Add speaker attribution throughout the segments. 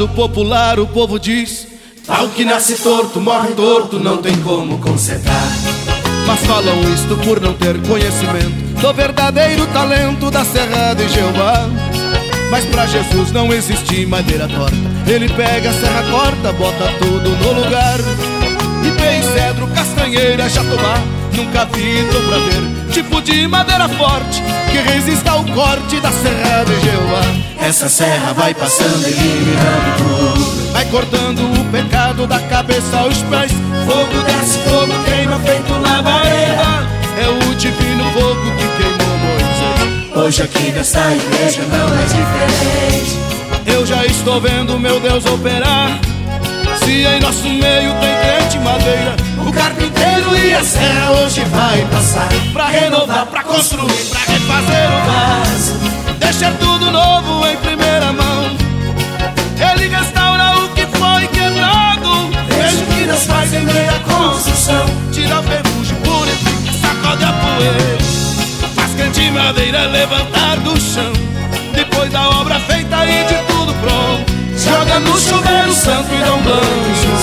Speaker 1: ditado popular o povo diz:
Speaker 2: tal que nasce torto, morre torto, não tem como consertar.
Speaker 1: Mas falam isto por não ter conhecimento do verdadeiro talento da Serra de Jeová. Mas pra Jesus não existe madeira torta. Ele pega a serra, corta, bota tudo no lugar. Ipê, cedro, castanheira, jatobá, nunca vi, tô pra ver tipo de madeira forte que resista ao corte da Serra de Jeová.
Speaker 2: Essa serra vai passando, eliminando tudo,
Speaker 1: vai cortando o pecado da cabeça aos pés.
Speaker 2: Fogo desce, fogo queima, feito labareda.
Speaker 1: É o divino fogo que queimou Moisés.
Speaker 2: Hoje aqui nessa igreja não é diferente.
Speaker 1: Eu já estou vendo meu Deus operar. Se em nosso meio tem crente madeira,
Speaker 2: o carpinteiro e a serra hoje vai passar,
Speaker 1: pra renovar, pra construir, pra refazer o vaso, deixar tudo novo em primeira mão. Ele restaura o que foi quebrado.
Speaker 2: Veja o que Deus faz em meio à construção.
Speaker 1: Tira a ferrugem, purifica, sacode a poeira, faz crente madeira levantar do chão. Depois da obra feita e de tudo pronto, joga no chuveiro santo e dá um banho de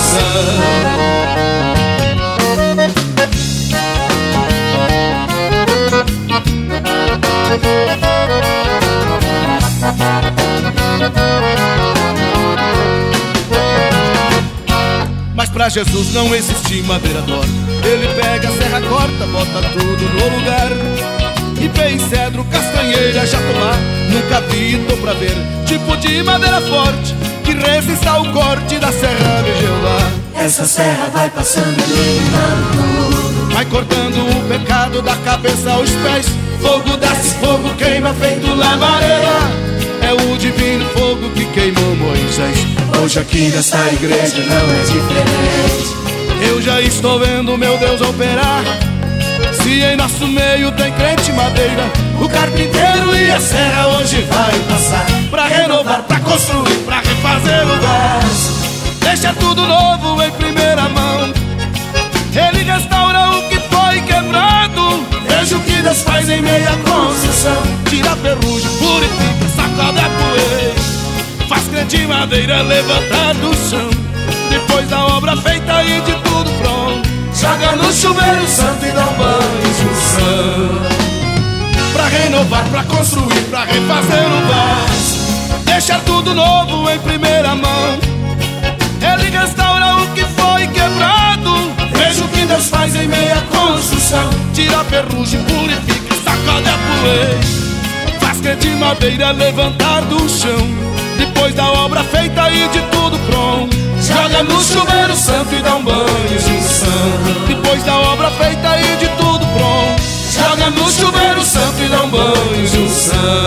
Speaker 1: Mas pra Jesus não existe madeira torta. Ele pega a serra, corta, bota tudo no lugar. Ipê, cedro, castanheira, jatobá, nunca vi, tô pra ver tipo de madeira forte que resista ao corte da Serra de Jeová.
Speaker 2: Essa serra vai passando, eliminando tudo,
Speaker 1: vai cortando o pecado da cabeça aos pés.
Speaker 2: Fogo desce, fogo queima, feito labareda.
Speaker 1: É o divino fogo que queimou Moisés.
Speaker 2: Hoje aqui nessa igreja não é diferente.
Speaker 1: Eu já estou vendo meu Deus operar. Se em nosso meio tem crente madeira,
Speaker 2: o carpinteiro e a serra hoje vai passar,
Speaker 1: pra renovar, pra construir, pra refazer o vaso, deixa tudo novo em primeira mão. Ele restaura o que foi quebrado.
Speaker 2: Veja o que Deus faz em meio à construção.
Speaker 1: Tira a ferrugem, purifica, sacode a poeira, faz crente madeira levantar do chão. Depois da obra feita e de tudo pronto,
Speaker 2: joga no chuveiro santo e dá um banho de unção.
Speaker 1: Pra renovar, pra construir, pra refazer o vaso, deixar tudo novo em primeira mão. Ele restaura o que foi quebrado.
Speaker 2: Veja o que Deus faz em meio à construção.
Speaker 1: Tira a ferrugem, purifica, sacode a poeira, faz crente madeira levantar do chão. Depois da obra feita e de tudo pronto,
Speaker 2: joga no chuveiro santo e dá um banho de unção.
Speaker 1: Depois da obra feita e de tudo pronto,
Speaker 2: joga no chuveiro santo e dá um banho de unção.